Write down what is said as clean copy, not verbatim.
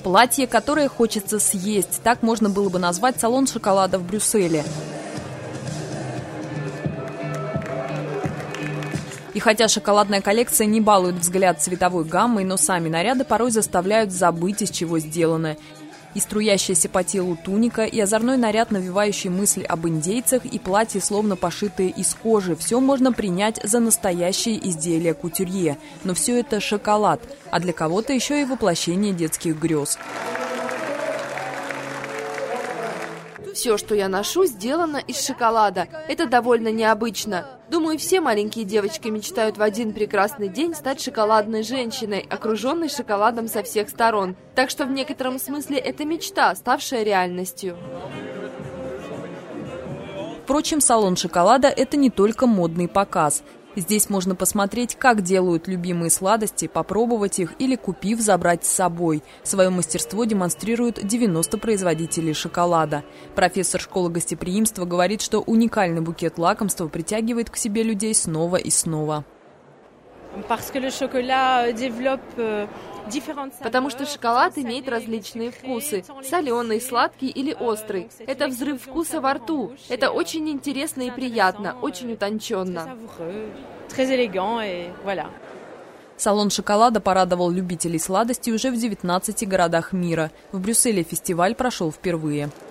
Платье, которое хочется съесть. Так можно было бы назвать салон шоколада в Брюсселе. И хотя шоколадная коллекция не балует взгляд цветовой гаммой, но сами наряды порой заставляют забыть, из чего сделаны. И струящаяся по телу туника, и озорной наряд, навевающий мысль об индейцах, и платья, словно пошитые из кожи. Все можно принять за настоящие изделия кутюрье. Но все это шоколад, а для кого-то еще и воплощение детских грез. Все, что я ношу, сделано из шоколада. Это довольно необычно. Думаю, все маленькие девочки мечтают в один прекрасный день стать шоколадной женщиной, окруженной шоколадом со всех сторон. Так что в некотором смысле это мечта, ставшая реальностью. Впрочем, салон шоколада – это не только модный показ. Здесь можно посмотреть, как делают любимые сладости, попробовать их или, купив, забрать с собой. Свое мастерство демонстрируют 90 производителей шоколада. Профессор школы гостеприимства говорит, что уникальный букет лакомства притягивает к себе людей снова и снова. Потому что шоколад имеет различные вкусы – соленый, сладкий или острый. Это взрыв вкуса во рту. Это очень интересно и приятно, очень утонченно. Салон шоколада порадовал любителей сладостей уже в 19 городах мира. В Брюсселе фестиваль прошел впервые.